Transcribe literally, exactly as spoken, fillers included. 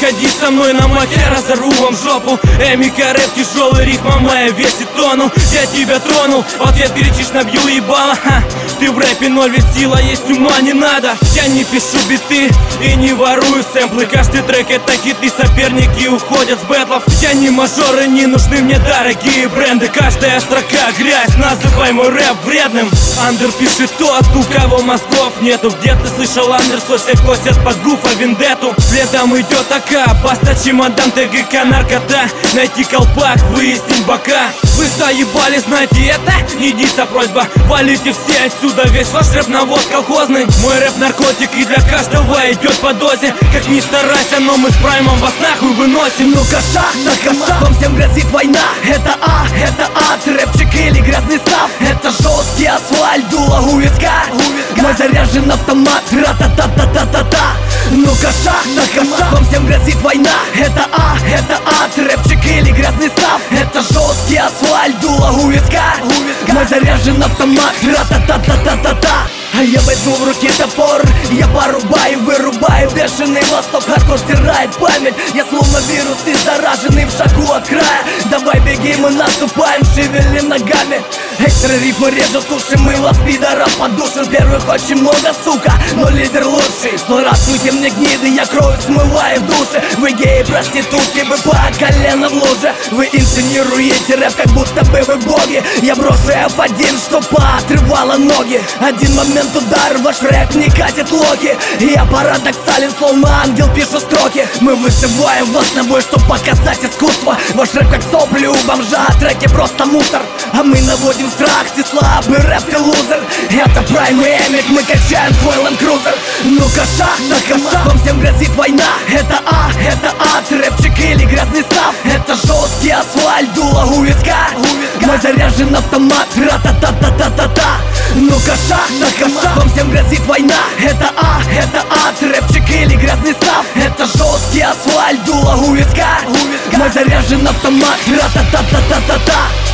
приходи со мной на махе, разорву вам жопу. Эмика рэп, тяжелый рифма моя весит тонну. Я тебя тронул, в ответ кричишь набью ебало. Ха, ты в рэпе ноль, ведь сила есть, ума не надо. Я не пишу биты и не ворую сэмплы. Каждый трек это хиты, соперники уходят с бэтлов. Я не мажор и не нужны мне дорогие бренды. Каждая строка грязь, называй мой рэп вредным. Андер пишет тот, у кого мозгов нету. Где ты слышал Андерсо, все косят под Гуфа Вендетту. Следом идет АК, Баста, чемодан, ТГК, наркота. Найти колпак, выяснить бока. Вы заебали, знаете это? Единица просьба, валите все отсюда. Весь ваш рэп навоз колхозный. Мой рэп наркотик и для каждого идет по дозе. Как ни старайся, но мы с праймом вас нахуй выносим. Ну-ка шаг, наркомат, вам всем грозит война. Это А, это А, рэпчик или грязный став. Это жесткий асфальт, дуло у виска. Мой заряжен автомат, ра-та-та-та-та-та-та. Ну-ка шаг, наркомат, вам всем грозит война. Это А, это А, рэпчик или грязный став. Это жесткий асфальт, дуло у виска. Мой заряжен автомат, ра-та-та-та-та-та-та. А я возьму в руки топор, я порубаю, вырубаю. Бешеный восток, хардкор стирает память. Я словно вирус, ты зараженный в шагу от края. Давай беги, мы наступаем, шевели ногами. Экстра рифмы режут уши, мы вас пидоров подушим. Первых очень много, сука, но лидер лучший. Здравствуйте мне гниды, я кровь смываю в душе. Вы геи, проститутки, вы по колено в луже. Вы инсценируете рэп, как будто бы вы боги. Я брошу эф один, что поотрывало ноги. Один момент удар, ваш рэп не катит локи. Я парадоксален, словно ангел, пишу строки. Мы вызываем вас на бой, чтоб показать искусство. Ваш рэп как сопли у бомжа, треки просто мусор. А мы наводим страх, ты слабый рэп, ты лузер. Это Прайм и Эмик, мы качаем твой Land Cruiser. Ну-ка шаг, наркомат, вам всем грозит война. Это А, это А, рэпчик или грязный став. Это жесткий асфальт, дуло у виска. Мой заряжен автомат, ра-та-та-та-та-та-та. Ну-ка шаг, наркомат, вам всем грозит война. Это А, это А, рэпчик или грязный став. Это жесткий асфальт, дуло у виска. Мой заряжен автомат, ра-та-та-та-та-та-та.